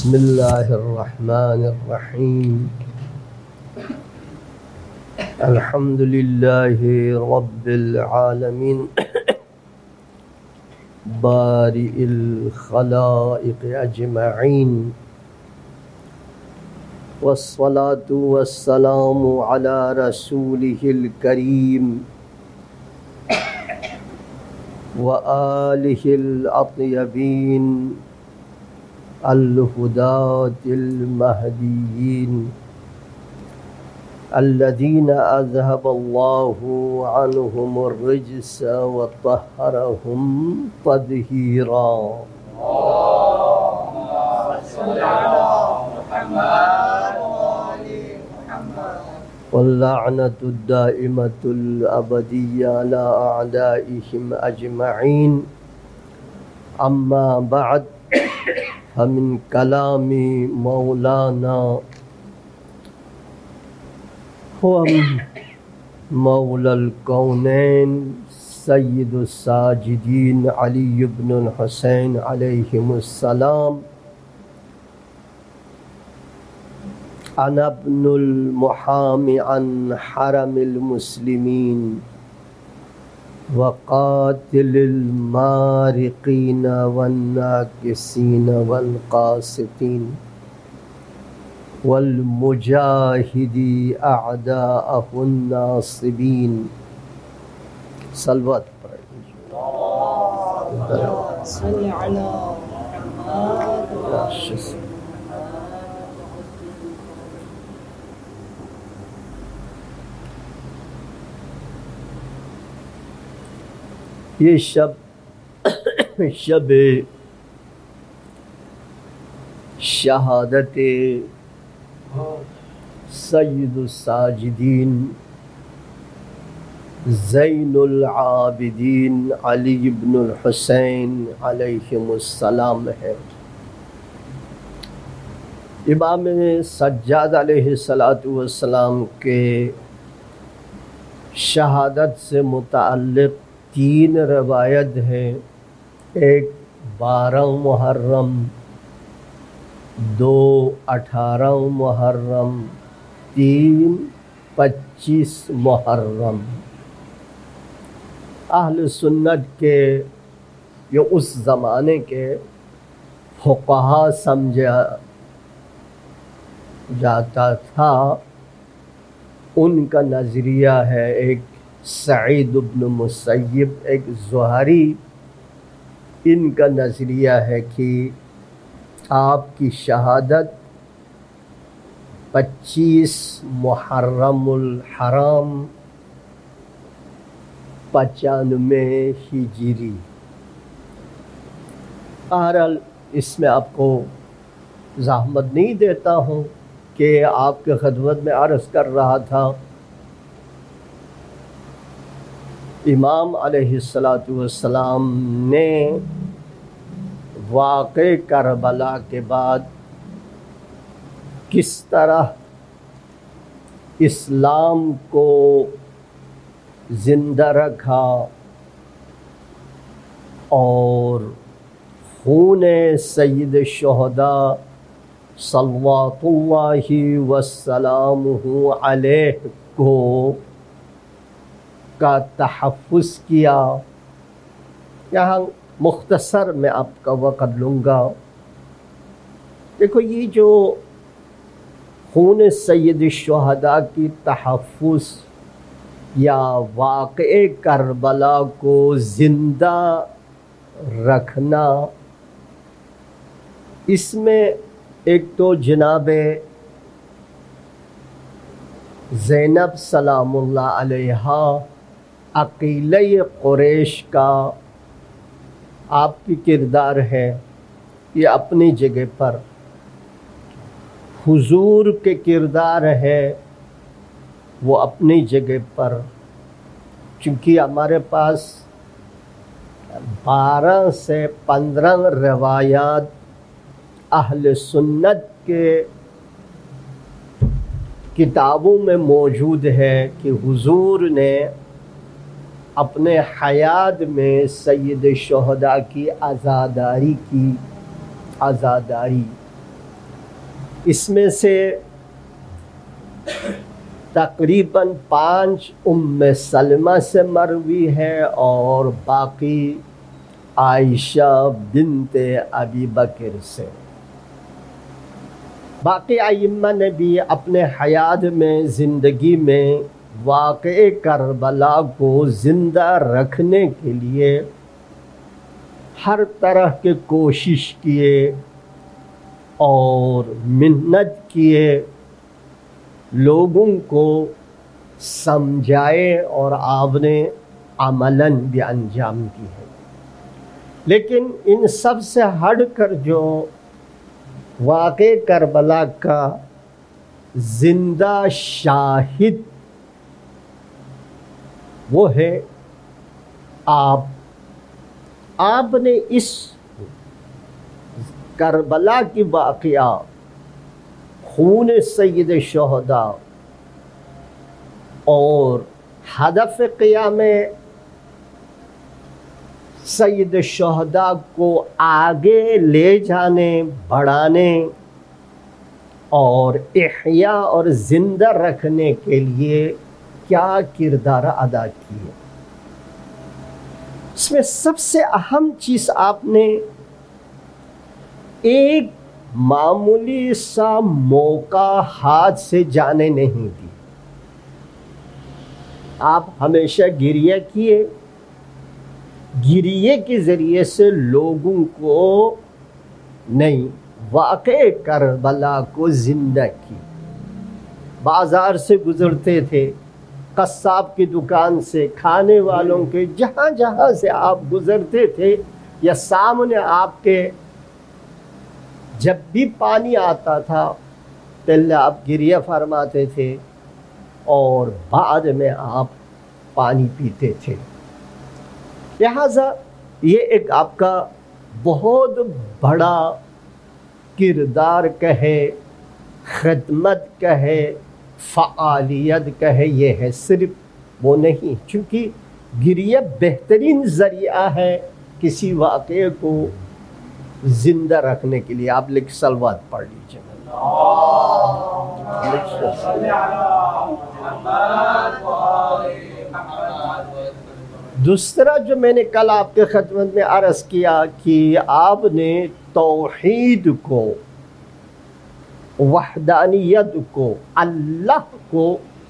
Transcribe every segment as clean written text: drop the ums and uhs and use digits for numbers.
بسم اللہ الرحمن الرحیم الحمد للہ رب العالمین بارئ الخلائق اجمعین والصلاة والسلام علی رسولہ الکریم وآلہ الاطیبین الہداة المہدیین الذین اذہب اللہ عنہم الرجس وطہرہم تطہیرا واللعنۃ الدائمۃ الابدیہ علی اعدائہم اجمعین اما بعد فمن کلام مولانا هو مولا الکونین سید الساجدین علی بن الحسین علیہم السلام انا ابن المحام عن حرم المسلمین وقاتل المارقین والناکسین والقاسطین والمجاہد اعداءہ الناصبین. صلوات پر صلی علی محمد. یہ شب شہادت سید الساجدین زین العابدین علی بن الحسین علیہم السلام ہے. امام سجاد علیہ السلام کے شہادت سے متعلق 3 روایت ہیں. ایک 12 محرم، 2 18 محرم، 3 25 محرم. اہل سنت کے یہ اس زمانے کے فقہا سمجھا جاتا تھا. ان کا نظریہ ہے، ایک سعید بن مسیب، ایک زہری، ان کا نظریہ ہے کہ آپ کی شہادت 25 محرم الحرام 95 ہجری. بہرحال اس میں آپ کو زحمت نہیں دیتا ہوں کہ آپ کے خدمت میں عرض کر رہا تھا. امام علیہ السلام نے واقع کربلا کے بعد کس طرح اسلام کو زندہ رکھا اور خون سید الشہداء صلوات اللہ وسلامہ علیہ کو کا تحفظ کیا. یہاں مختصر میں آپ کا وقت لوں گا. دیکھو، یہ جو خون سید الشہداء کی تحفظ یا واقع کربلا کو زندہ رکھنا، اس میں ایک تو جناب زینب سلام اللہ علیہا عقیلہ قریش کا آپ کی کردار ہے. یہ اپنی جگہ پر حضور کے کردار ہے، وہ اپنی جگہ پر. چونکہ ہمارے پاس 12 سے 15 روایات اہل سنت کے کتابوں میں موجود ہے کہ حضور نے اپنے حیات میں سید شہداء کی عزاداری اس میں سے تقریباً 5 ام سلمہ سے مروی ہے اور باقی عائشہ بنت ابی بکر سے۔ باقی ائمہ نے بھی اپنے حیات میں، زندگی میں واقعہ کربلا کو زندہ رکھنے کے لیے ہر طرح کے کوشش کیے اور محنت کیے، لوگوں کو سمجھائے اور آپ نے عملاً بھی انجام دی ہے۔ لیکن ان سب سے ہٹ کر جو واقعہ کربلا کا زندہ شاہد وہ ہے آپ نے اس کربلا کی واقعہ، خون سید شہداء اور ہدف قیام سید شہداء کو آگے لے جانے، بڑھانے اور احیاء اور زندہ رکھنے کے لیے کیا کردار ادا کیے۔ اس میں سب سے اہم چیز آپ نے ایک معمولی سا موقع ہاتھ سے جانے نہیں دی۔ آپ ہمیشہ گریہ کیے، گریہ کے ذریعے سے لوگوں کو نہیں، واقعہ کربلا کو زندہ کی۔ بازار سے گزرتے تھے، قصاب کی دکان سے، کھانے والوں کے، جہاں جہاں سے آپ گزرتے تھے یا سامنے آپ کے جب بھی پانی آتا تھا پہلے آپ گریہ فرماتے تھے اور بعد میں آپ پانی پیتے تھے۔ لہٰذا یہ ایک آپ کا بہت بڑا کردار کہے، خدمت کہے، فعالیت کہے، یہ ہے، صرف وہ نہیں، چونکہ گریہ بہترین ذریعہ ہے کسی واقعے کو زندہ رکھنے کے لیے۔ آپ لکھ صلوات پڑھ لیجیے۔ دوسرا جو میں نے کل آپ کے خدمت میں عرض کیا کہ آپ نے توحید کو، وحدانیت کو، اللہ کو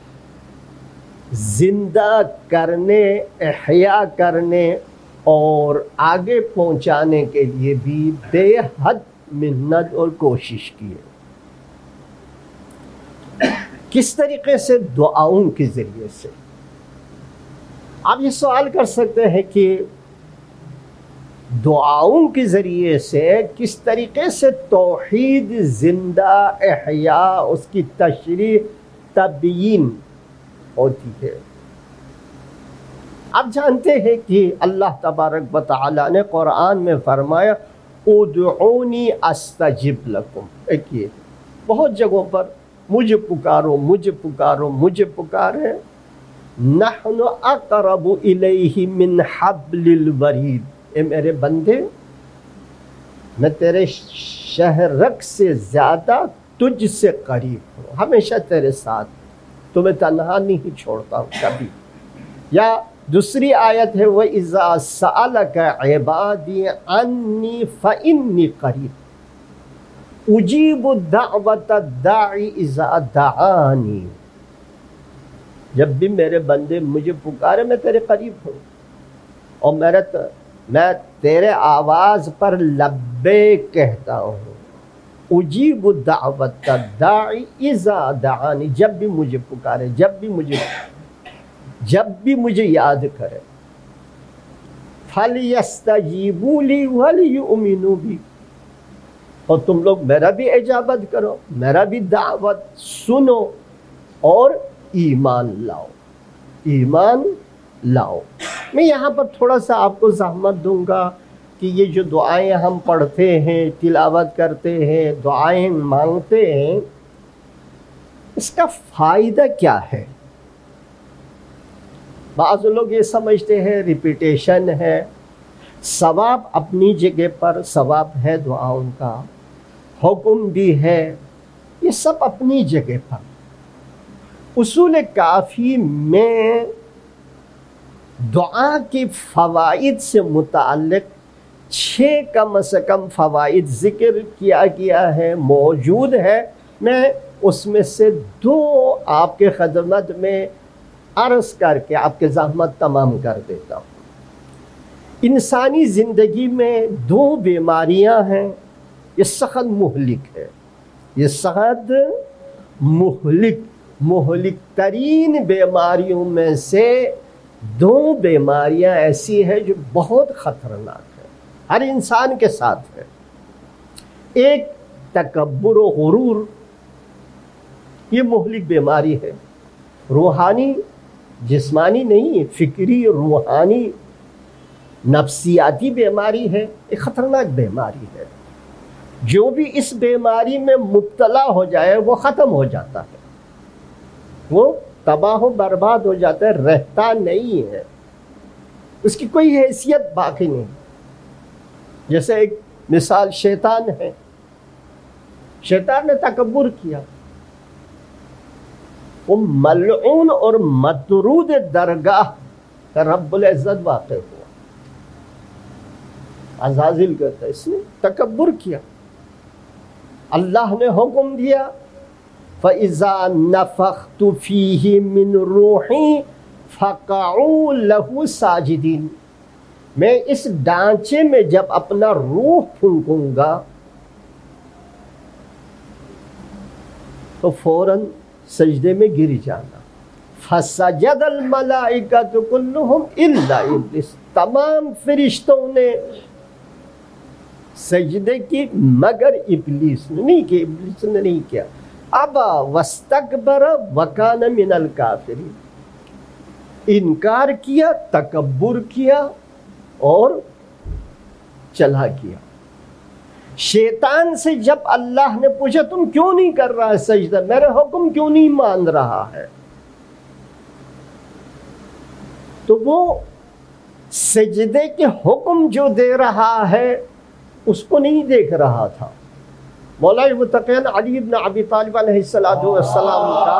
زندہ کرنے، احیاء کرنے اور آگے پہنچانے کے لیے بھی بے حد محنت اور کوشش کی ہے۔ کس طریقے سے؟ دعاؤں کے ذریعے سے۔ آپ یہ سوال کر سکتے ہیں کہ دعاؤں کے ذریعے سے کس طریقے سے توحید زندہ، احیاء، اس کی تشریح، تبیین ہوتی ہے؟ آپ جانتے ہیں کہ اللہ تبارک و تعالیٰ نے قرآن میں فرمایا ادعونی استجب لکم۔ ایک یہ بہت جگہوں پر مجھے پکارو، مجھے پکارو، مجھے پکارے۔ نحن اقرب الیہ من حبل الورید، اے میرے بندے میں تیرے شہرک سے زیادہ تجھ سے قریب ہوں، ہمیشہ تیرے ساتھ، تمہیں تنہا نہیں چھوڑتا ہوں کبھی۔ یا دوسری آیت ہے وَإِذَا سَأَلَكَ عِبَادِي عَنِّي فَإِنِّي قَرِيبٌ أُجِيبُ دَعْوَةَ الدَّاعِ إِذَا دَعَانِي۔ جب بھی میرے بندے مجھے پکارے میں تیرے قریب ہوں، اور میں تیرے آواز پر لبیک کہتا ہوں۔ اجیب دعوت الداعی اذا دعانی، جب بھی مجھے پکارے، جب بھی مجھے یاد کرے۔ فَلْيَسْتَجِيبُوا لِي وَلْيُؤْمِنُوا بِي، اور تم لوگ میرا بھی اجابت کرو، میرا بھی دعوت سنو اور ایمان لاؤ، ایمان لاؤ۔ میں یہاں پر تھوڑا سا آپ کو زحمت دوں گا کہ یہ جو دعائیں ہم پڑھتے ہیں، تلاوت کرتے ہیں، دعائیں مانگتے ہیں، اس کا فائدہ کیا ہے؟ بعض لوگ یہ سمجھتے ہیں ریپیٹیشن ہے۔ ثواب اپنی جگہ پر ثواب ہے دعاؤں کا، حکم بھی ہے یہ سب اپنی جگہ پر۔ اصول کافی میں دعا کے فوائد سے متعلق 6 کم از کم فوائد ذکر کیا گیا ہے، موجود ہے۔ میں اس میں سے 2 آپ کے خدمت میں عرض کر کے آپ کے زحمت تمام کر دیتا ہوں۔ انسانی زندگی میں 2 بیماریاں ہیں، یہ سخت مہلک ہے، یہ سخت مہلک ترین بیماریوں میں سے 2 بیماریاں ایسی ہیں جو بہت خطرناک ہے، ہر انسان کے ساتھ ہے۔ ایک تکبر و غرور، یہ مہلک بیماری ہے، روحانی جسمانی نہیں، فکری روحانی نفسیاتی بیماری ہے، ایک خطرناک بیماری ہے۔ جو بھی اس بیماری میں مبتلا ہو جائے وہ ختم ہو جاتا ہے، وہ تباہ و برباد ہو جاتا ہے، رہتا نہیں ہے، اس کی کوئی حیثیت باقی نہیں۔ جیسے ایک مثال شیطان ہے، شیطان نے تکبر کیا، وہ ملعون اور مطرود درگاہ کا رب العزت واقع ہوا۔ عزازیل کہتا ہے اس نے تکبر کیا، اللہ نے حکم دیا فَإِذَا نَفَخْتُ فِيهِ مِنْ رُوحِي فَقَعُوا لَهُ سَاجِدِينَ، میں اس ڈانچے میں جب اپنا روح پھونکوں گا تو فوراً سجدے میں گر جانا۔ فَسَجَدَ الْمَلَائِكَةُ كُلُّهُمْ إِلَّا إِبْلِيسَ، تمام فرشتوں نے سجدے کی مگر ابلیس نے نہیں کیا، ابلیس نے نہیں کیا۔ ابا واستکبر وکان من الکافرین، انکار کیا، تکبر کیا اور چلا کیا۔ شیطان سے جب اللہ نے پوچھا تم کیوں نہیں کر رہا ہے سجدہ، میرے حکم کیوں نہیں مان رہا ہے، تو وہ سجدے کے حکم جو دے رہا ہے اس کو نہیں دیکھ رہا تھا۔ مولا متقین علی بن ابی طالب علیہ السلام کا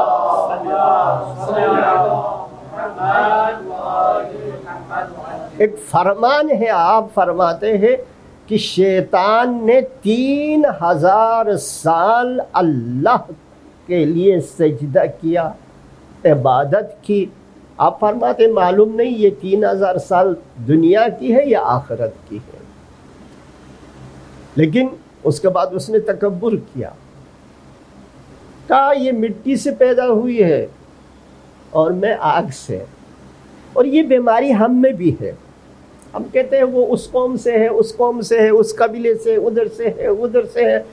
ایک فرمان ہے، آپ فرماتے ہیں کہ شیطان نے 3000 سال اللہ کے لیے سجدہ کیا، عبادت کی۔ آپ فرماتے معلوم نہیں یہ 3000 سال دنیا کی ہے یا آخرت کی ہے، لیکن اس کے بعد اس نے تکبر کیا، کہا یہ مٹی سے پیدا ہوئی ہے اور میں آگ سے، اور یہ بیماری ہم میں بھی ہے۔ ہم کہتے ہیں وہ اس قوم سے ہے، اس قوم سے ہے، اس قبیلے سے، ادھر سے ہے، ادھر سے ہے،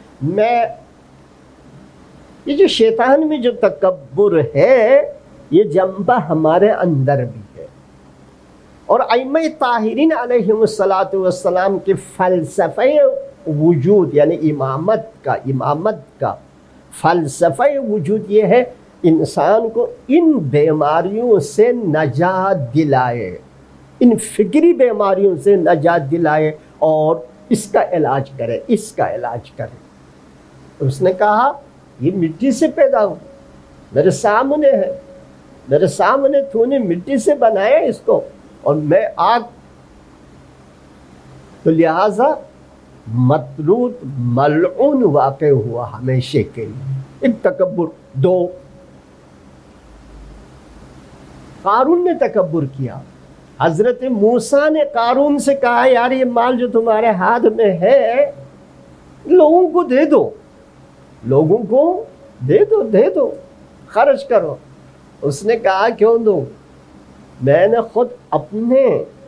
یہ جو شیطان میں جو تکبر ہے یہ جنبہ ہمارے اندر بھی ہے۔ اور ائمہ طاہرین علیہم السلام کے فلسفہ وجود یعنی امامت کا فلسفہ وجود یہ ہے انسان کو ان بیماریوں سے نجات دلائے، ان فکری بیماریوں سے نجات دلائے اور اس کا علاج کرے، اس کا علاج کرے۔ اس نے کہا یہ مٹی سے پیدا ہو، میرے سامنے ہے، میرے سامنے تو نے مٹی سے بنایا اس کو اور میں آگ، تو لہذا مطرود ملعون واقع ہوا ہمیشہ کے لیے۔ ایک تکبر۔ 2، قارون نے تکبر کیا۔ حضرت موسیٰ نے قارون سے کہا یار یہ مال جو تمہارے ہاتھ میں ہے لوگوں کو دے دو، لوگوں کو دے دو، خرچ کرو۔ اس نے کہا کیوں دوں، میں نے خود اپنے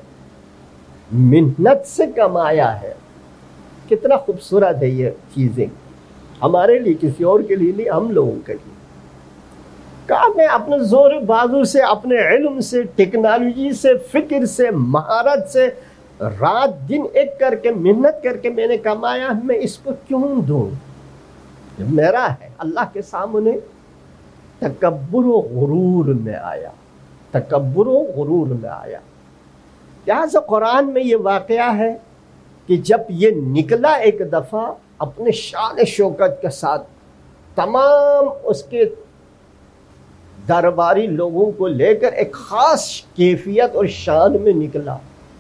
محنت سے کمایا ہے۔ کتنا خوبصورت ہے یہ چیزیں، ہمارے لیے، کسی اور کے لیے نہیں، ہم لوگوں کے لیے۔ کہا میں اپنے زور بازو سے، اپنے علم سے، ٹیکنالوجی سے، فکر سے، مہارت سے، رات دن ایک کر کے محنت کر کے میں نے کمایا، میں اس کو کیوں دوں، یہ میرا ہے۔ اللہ کے سامنے تکبر و غرور میں آیا، تکبر و غرور میں آیا۔ لہٰذا قرآن میں یہ واقعہ ہے کہ جب یہ نکلا ایک دفعہ اپنے شان شوکت کے ساتھ تمام اس کے درباری لوگوں کو لے کر ایک خاص کیفیت اور شان میں نکلا.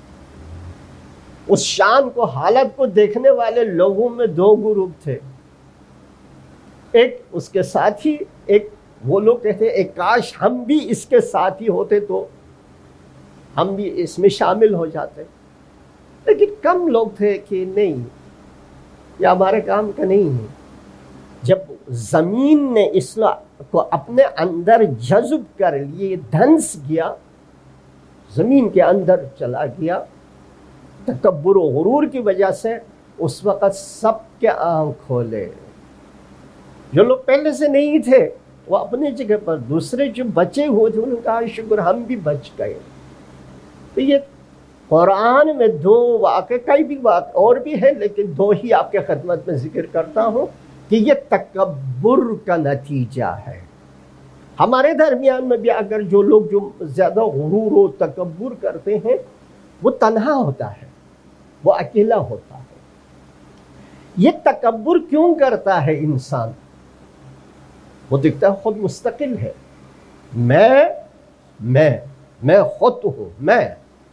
اس شان کو، حالت کو دیکھنے والے لوگوں میں دو گروپ تھے. ایک اس کے ساتھی، ایک وہ لوگ کہتے ہیں ایک کاش ہم بھی اس کے ساتھی ہوتے تو ہم بھی اس میں شامل ہو جاتے. لیکن کم لوگ تھے کہ نہیں، یہ ہمارے کام کا نہیں ہے. جب زمین نے اسلام کو اپنے اندر جذب کر لیے، دھنس گیا، زمین کے اندر چلا گیا، تکبر و غرور کی وجہ سے اس وقت سب کے آنکھ کھولے. جو لوگ پہلے سے نہیں تھے وہ اپنے جگہ پر، دوسرے جو بچے ہوئے تھے انہوں نے کہا شکر ہم بھی بچ گئے. تو یہ قرآن میں دو واقعے، کئی بھی واقع اور بھی ہے لیکن دو ہی آپ کے خدمت میں ذکر کرتا ہوں کہ یہ تکبر کا نتیجہ ہے. ہمارے درمیان میں بھی اگر جو لوگ جو زیادہ غرور و تکبر کرتے ہیں وہ تنہا ہوتا ہے، وہ اکیلا ہوتا ہے. یہ تکبر کیوں کرتا ہے انسان؟ وہ دکھتا ہے خود مستقل ہے، میں خود ہوں میں.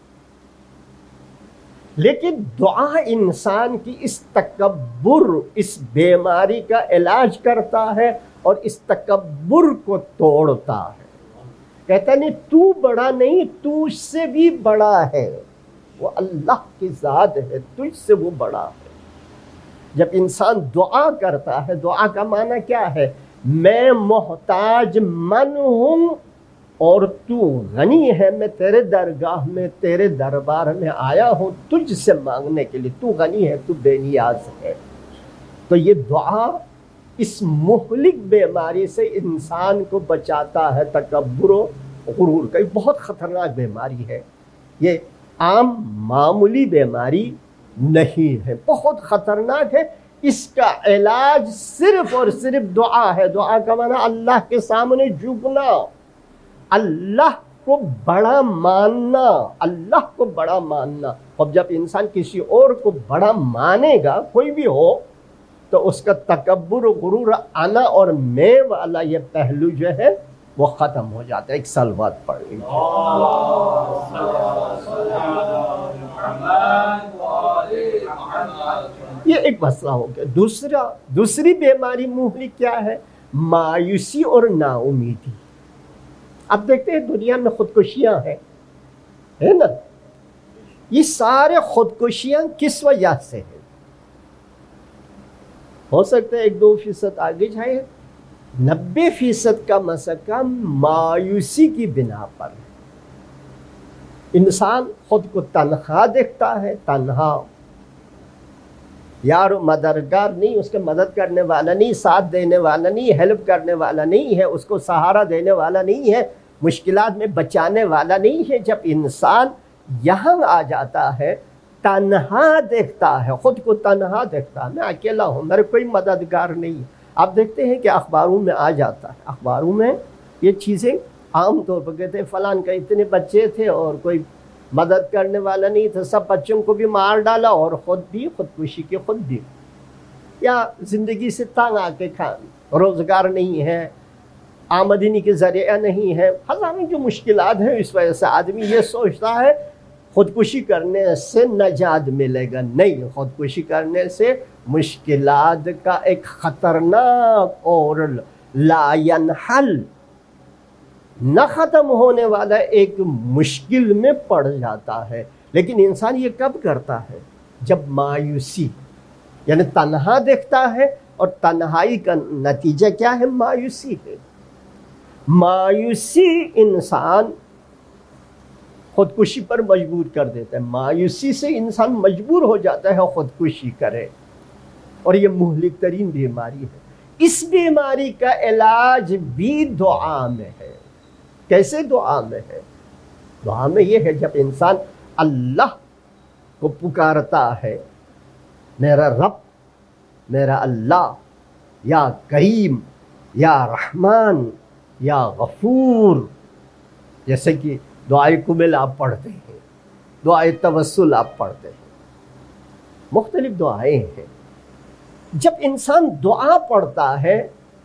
لیکن دعا انسان کی اس تکبر، اس بیماری کا علاج کرتا ہے اور اس تکبر کو توڑتا ہے. کہتا نہیں تو بڑا نہیں، تو اس سے بھی بڑا ہے، وہ اللہ کی ذات ہے، تجھ سے وہ بڑا ہے. جب انسان دعا کرتا ہے، دعا کا معنی کیا ہے؟ میں محتاج من ہوں اور تو غنی ہے، میں تیرے درگاہ میں، تیرے دربار میں آیا ہوں تجھ سے مانگنے کے لیے. تو غنی ہے، تو بے نیاز ہے. تو یہ دعا اس مہلک بیماری سے انسان کو بچاتا ہے. تکبر و غرور کا یہ بہت خطرناک بیماری ہے. یہ عام معمولی بیماری نہیں ہے، بہت خطرناک ہے. اس کا علاج صرف اور صرف دعا ہے. دعا کا معنی اللہ کے سامنے جھکنا، اللہ کو بڑا ماننا، اللہ کو بڑا ماننا. اب جب انسان کسی اور کو بڑا مانے گا، کوئی بھی ہو، تو اس کا تکبر و غرور، انا اور میں والا یہ پہلو جو ہے وہ ختم ہو جاتا ہے. ایک سلوات پڑھ لیجیے. یہ ایک مسئلہ ہو گیا. دوسری بیماری مہلک کیا ہے؟ مایوسی اور نا امیدی. اب دیکھتے ہیں دنیا میں خودکشیاں ہیں، ہے نا؟ یہ سارے خودکشیاں کس وجہ سے ہیں؟ ہو سکتا ہے 1-2% آگے جائے، 90% کا مسئلہ مایوسی کی بنا پر ہے. انسان خود کو تنہا دیکھتا ہے، تنہا، یار مددگار نہیں، اس کے مدد کرنے والا نہیں، ساتھ دینے والا نہیں، ہیلپ کرنے والا نہیں ہے، اس کو سہارا دینے والا نہیں ہے، مشکلات میں بچانے والا نہیں ہے. جب انسان یہاں آ جاتا ہے، تنہا دیکھتا ہے، خود کو تنہا دیکھتا ہے، میں اکیلا ہوں، میرے کوئی مددگار نہیں. آپ دیکھتے ہیں کہ اخباروں میں آ جاتا ہے، اخباروں میں یہ چیزیں عام طور پر کہتے ہیں فلان کا اتنے بچے تھے اور کوئی مدد کرنے والا نہیں تھا، سب بچوں کو بھی مار ڈالا اور خود بھی خودکشی کی خود بھی، یا زندگی سے تنگ آ کے روزگار نہیں ہے، آمدنی کے ذریعہ نہیں ہے، ہزاروں جو مشکلات ہیں. اس وجہ سے آدمی یہ سوچتا ہے خودکشی کرنے سے نجات ملے گا. نہیں، خودکشی کرنے سے مشکلات کا ایک خطرناک اور لا ینحل، نہ ختم ہونے والا ایک مشکل میں پڑ جاتا ہے. لیکن انسان یہ کب کرتا ہے؟ جب مایوسی، یعنی تنہا دیکھتا ہے، اور تنہائی کا نتیجہ کیا ہے؟ مایوسی ہے. مایوسی انسان خودکشی پر مجبور کر دیتا ہے. مایوسی سے انسان مجبور ہو جاتا ہے خودکشی کرے، اور یہ مہلک ترین بیماری ہے. اس بیماری کا علاج بھی دعا میں ہے. کیسے دعا میں ہے؟ دعا میں یہ ہے جب انسان اللہ کو پکارتا ہے، میرا رب، میرا اللہ، یا کریم، یا رحمان، یا غفور. جیسے کہ دعائے قبل آپ پڑھتے ہیں، دعائے توسل آپ پڑھتے ہیں، مختلف دعائیں ہیں. جب انسان دعا پڑھتا ہے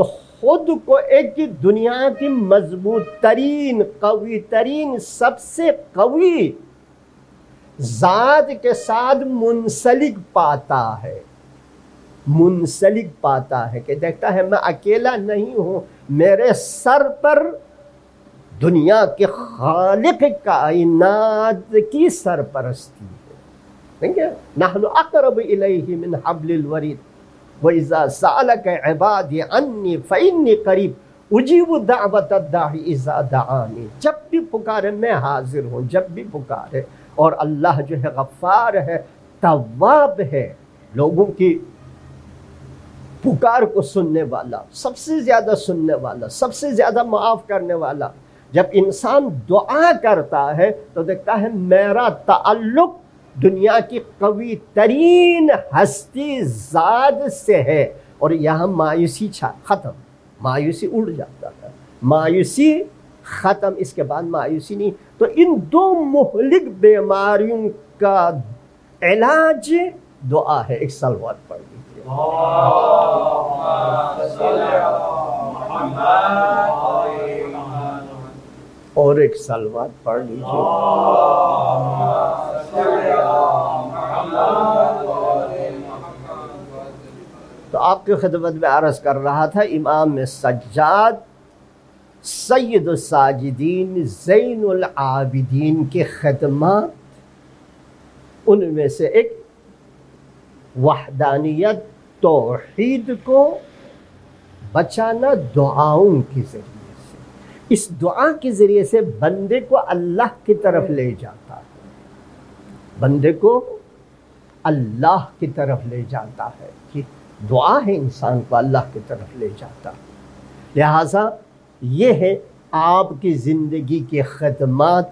تو خود کو ایک دنیا کی مضبوط ترین، قوی ترین، سب سے قوی ذات کے ساتھ منسلک پاتا ہے، منسلک پاتا ہے کہ دیکھتا ہے میں اکیلا نہیں ہوں، میرے سر پر دنیا کے خالق کائنات کی سرپرستی ہے. دیکھیں نحن اقرب الیہ من حبل الورید وَإِذَا سَأَلَكَ عِبَادِي عَنِّي فَإِنِّي قَرِيبٌ أُجِيبُ دَعْوَةَ الدَّاعِ إِذَا دَعَانِ. جب بھی پکارے میں حاضر ہوں، جب بھی پکارے. اور اللہ جو ہے غفار ہے، تواب ہے، لوگوں کی پکار کو سننے والا، سب سے زیادہ سننے والا، سب سے زیادہ معاف کرنے والا. جب انسان دعا کرتا ہے تو دیکھتا ہے میرا تعلق دنیا کی قوی ترین ہستی ذات سے ہے، اور یہاں مایوسی ختم، مایوسی اڑ جاتا ہے، مایوسی ختم. اس کے بعد مایوسی نہیں. تو ان دو مہلک بیماریوں کا علاج دعا ہے. ایک صلوات پڑھ لیجیے. اور ایک صلوات پڑھ لیجیے. تو آپ کی خدمت میں عرض کر رہا تھا امام سجاد سید الساجدین زین العابدین کے خدمات، ان میں سے ایک وحدانیت توحید کو بچانا دعاؤں کے ذریعے سے. اس دعا کے ذریعے سے بندے کو اللہ کی طرف لے جاتا ہے، بندے کو اللہ کی طرف لے جاتا ہے. کہ دعا ہے انسان کو اللہ کی طرف لے جاتا. لہٰذا یہ ہے آپ کی زندگی کے خدمات،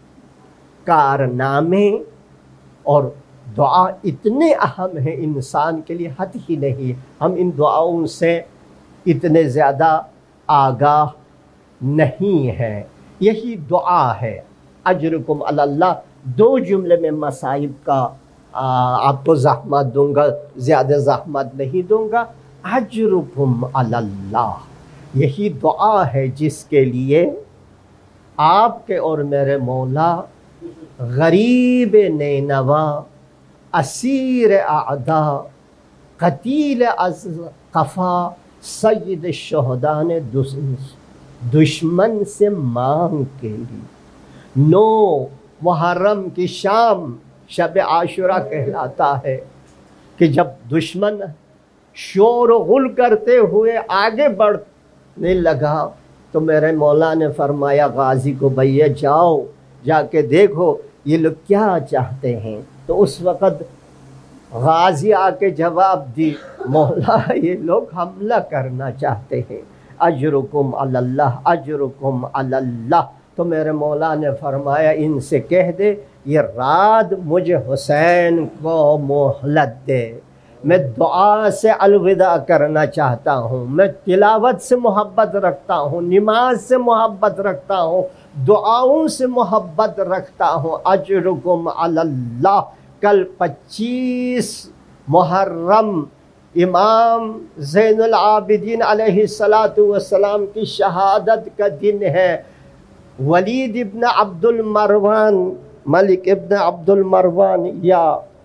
کارنامے، اور دعا اتنے اہم ہیں انسان کے لیے حد ہی نہیں. ہم ان دعاؤں سے اتنے زیادہ آگاہ نہیں ہیں. یہی دعا ہے. اجرکم علی اللہ، دو جملے میں مصائب کا آپ کو زحمت دوں گا، زیادہ زحمت نہیں دوں گا. اجرکم علی اللہ، یہی دعا ہے جس کے لیے آپ کے اور میرے مولا غریب نینوا، اسیر اعداء، قتیل از قفا، سید الشہداء نے دشمن سے مانگ کے لی. 9 محرم کی شام شب عاشورہ کہلاتا ہے کہ جب دشمن شور و غل کرتے ہوئے آگے بڑھنے لگا تو میرے مولا نے فرمایا غازی کو بھیا جاؤ، جا کے دیکھو یہ لوگ کیا چاہتے ہیں. تو اس وقت غازی آ کے جواب دی، مولا یہ لوگ حملہ کرنا چاہتے ہیں. اجرکم علی اللہ، اجرکم علی اللہ. تو میرے مولا نے فرمایا ان سے کہہ دے یہ رات مجھے حسین کو مہلت دے، میں دعا سے الوداع کرنا چاہتا ہوں، میں تلاوت سے محبت رکھتا ہوں، نماز سے محبت رکھتا ہوں، دعاؤں سے محبت رکھتا ہوں. اجرکم علی اللہ. کل 25 محرم امام زین العابدین علیہ السلام کی شہادت کا دن ہے. ولید ابن عبد المروان، ملک ابن عبد المروان یا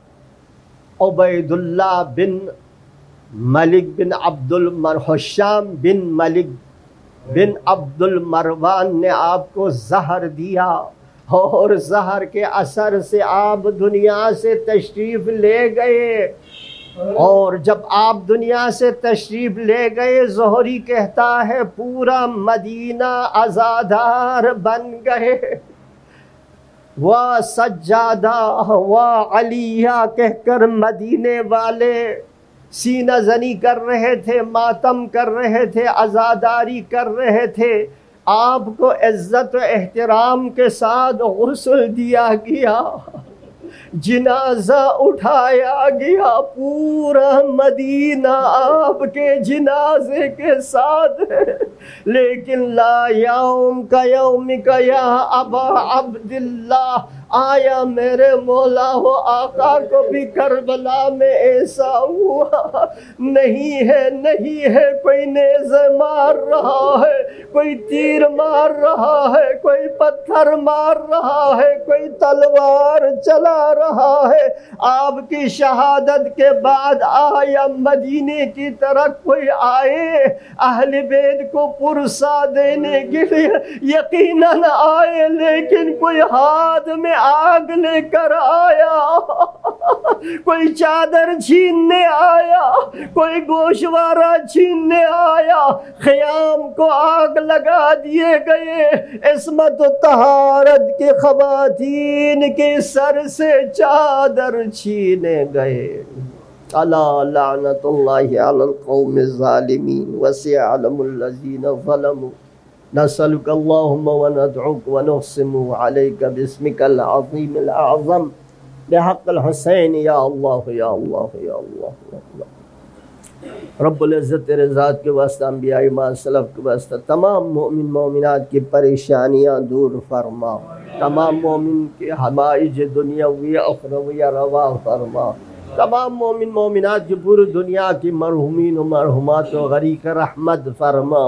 عبید اللہ بن ملک بن عبد حشام بن ملک بن عبد المروان نے آپ کو زہر دیا، اور زہر کے اثر سے آپ دنیا سے تشریف لے گئے. اور جب آپ دنیا سے تشریف لے گئے، زہری کہتا ہے پورا مدینہ عزادار بن گئے. سجادہ علیہ کہہ کر مدینے والے سینہ زنی کر رہے تھے، ماتم کر رہے تھے، عزاداری کر رہے تھے. آپ کو عزت و احترام کے ساتھ غسل دیا گیا. جنازہ اٹھایا گیا، پورا مدینہ آپ کے جنازے کے ساتھ ہے، لیکن لا یوم کا یوم کا یا ابا عبداللہ، آیا میرے مولا و آقا کو بھی کربلا میں ایسا ہوا؟ نہیں ہے، نہیں ہے، کوئی نیزے مار رہا ہے، کوئی تیر مار رہا ہے، کوئی پتھر مار رہا ہے، کوئی تلوار چلا رہا ہے۔ آپ کی شہادت کے بعد آیا مدینے کی طرف کوئی آئے اہل بیت کو پرسا دینے کے لیے؟ یقیناً آئے، لیکن کوئی ہاتھ میں آگ لے کر آیا، کوئی چادر چھیننے آیا، کوئی گوشوارہ چھیننے آیا، خیام کو آگ لگا دیے گئے، عصمت و طہارت کے خواتین کے سر سے چادر چھینے گئے۔ الا لعنت اللہ علی القوم الظالمین وسيعلم الذین ظلموا نسألك اللهم وندعوك ونقسم عليك باسمك العظيم الأعظم بحق الحسین یا اللہ یا اللہ یا اللہ یا اللہ۔ رب العزت تیرے ذات کے واسطہ، انبیاء مع سلف کے واسطہ تمام مومن مومنات کی پریشانیاں دور فرما، تمام مومن کے حوائج دنیاوی اخروی روا فرما، تمام مومن مومنات کی پوری دنیا کی مرحومین و مرحومات و غریق رحمت فرما۔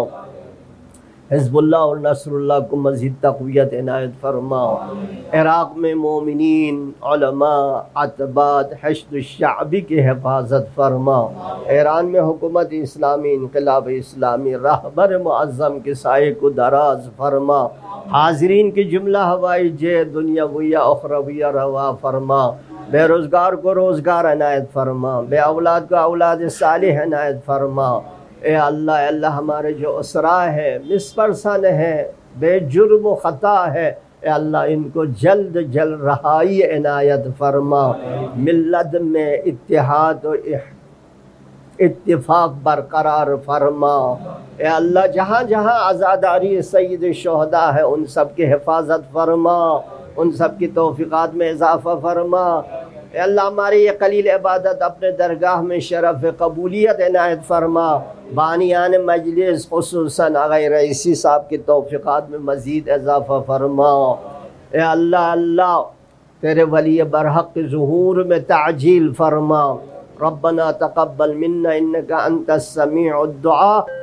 حزب اللہ اور نصر اللہ کو مزید تقویت عنایت فرما۔ عراق میں مومنین، علماء، اتباع، حشد الشعبی کی حفاظت فرما۔ ایران میں حکومت اسلامی، انقلاب اسلامی، رہبر معظم کے سائے کو دراز فرما۔ حاضرین کی جملہ ہوائی جے دنیاویہ اخرویہ روا فرما۔ بے روزگار کو روزگار عنایت فرما، بے اولاد کو اولاد صالح عنایت فرما۔ اے اللہ، اے اللہ، ہمارے جو اسرا ہے، مسپرسن ہے، بے جرم و خطا ہے، اے اللہ ان کو جلد جلد رہائی عنایت فرما۔ ملت میں اتحاد و اتفاق برقرار فرما۔ اے اللہ، جہاں جہاں عزاداری سید الشہداء ہے ان سب کی حفاظت فرما، ان سب کی توفیقات میں اضافہ فرما۔ اے اللہ، ہماری یہ قلیل عبادت اپنے درگاہ میں شرف قبولیت عنایت فرما۔ بانیان مجلس خصوصاً غیر رئیسی صاحب کی توفیقات میں مزید اضافہ فرما۔ اے اللہ، اللہ تیرے ولی برحق ظہور میں تعجیل فرما۔ ربنا تقبل منا انك انت السمیع الدعاء